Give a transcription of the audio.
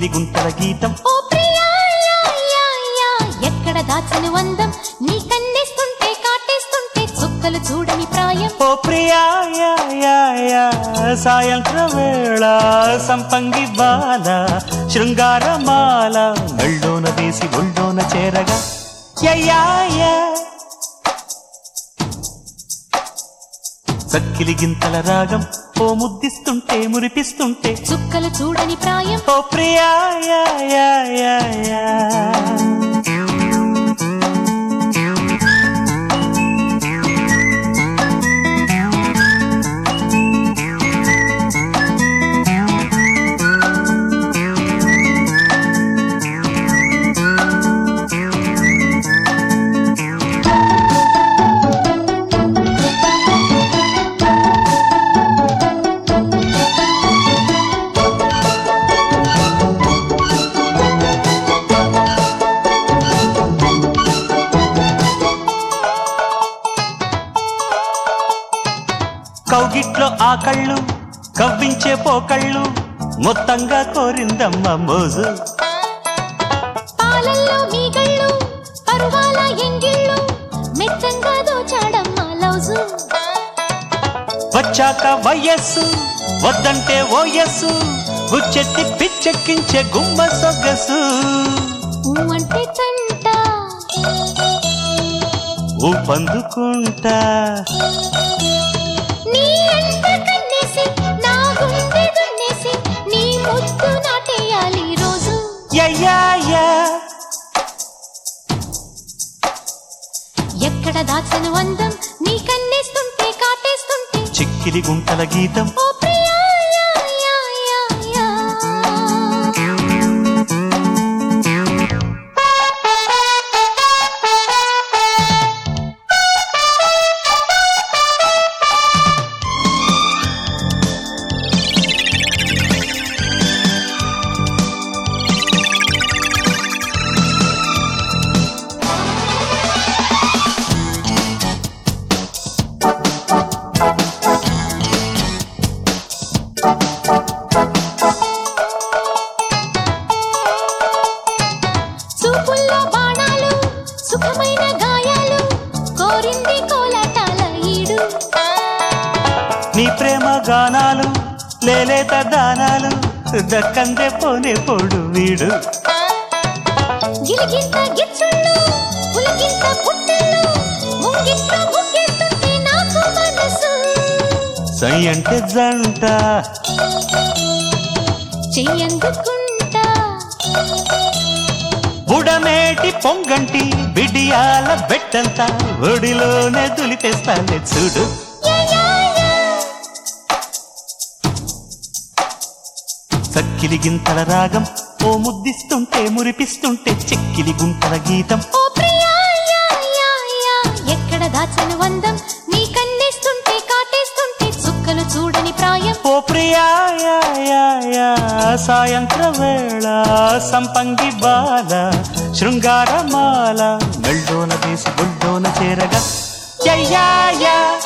చెక్కిలి గుంటల గీతం. ఓ ప్రియా యా యా యా ఎక్కడ దాచను అందం నీ కన్నేస్తుంటే కాటేస్తుంటే చుక్కలు చూడని ప్రాయం. ఓ ప్రియా యా యా యా సాయంత్ర వేళ సంపంగి బాల శృంగారమాల మెళ్ళోన వేసి ఒళ్ళోన చేరగా యయ్యాయా చక్కిలి గింతల రాగం ఓ ముద్దిస్తుంటే మురిపిస్తుంటే చుక్కలు చూడని ప్రాయం. ఓ ప్రియా యా యా యా యా కౌగిట్లో ఆ కళ్ళు కవ్వించే పోకళ్ళు మొత్తంగా కోరిందమ్మ మోజు. పాలల్లో మీగళ్ళు పరువాల ఎంగిళ్ళు మెత్తంగా దోచాడమ్మ లౌజు. వచ్చాక వయస్సు వద్దంటే ఓయస్సు గుచ్చెత్తి పిచ్చెక్కించే గుమ్మ సొగసు. అంటే తంట ఊపందుకుంటా నీ అంట కన్నేసి నా గుండె దున్నేసి నీ ముద్దు నాటేయాలి రోజు. యయ్యాయా ఎక్కడ దాచను అందం నీ కన్నేస్తుంటే కాటేస్తుంటే చెక్కిలి గుంటల గీతం. ఓ ప్రియా యా యా యా యా చూపుల్లో బాణాలు సుఖమైన గాయాలు కోరింది కోలాటాల ఈడు. నీ ప్రేమ గానాలు లేలేత దానాలు దక్కందే పోనే పోడు వీడు. గిలిగింత గిచ్చుళ్ళు పులకింత పుట్టళ్ళు ముంగిట్ట ముగ్గెట్టుంటే నాకు మనసు. సై అంటే జంట చెయ్యందుకుంటా బుడమేటి పొంగంటి బిడియాల బెట్టంతా ఒడిలోనే దులిపేస్తానే చూడు. యా యా యా చక్కిలి గింతల రాగం ఓ ముద్దిస్తుంటే మురిపిస్తుంటే చెక్కిలి గుంటల గీతం. ఓ ప్రియా యా యా యా ఎక్కడ దాచను అందం నీ కన్నేస్తుంటే కాటేస్తుంటే చుక్కలు చూడని ప్రాయం. ఓ ప్రియా యా యా యా సాయంత్ర వేళ సంపంగి బాల శృంగారమాల మెళ్ళోన వేసి ఒళ్ళోన చేరగా యయ్యాయా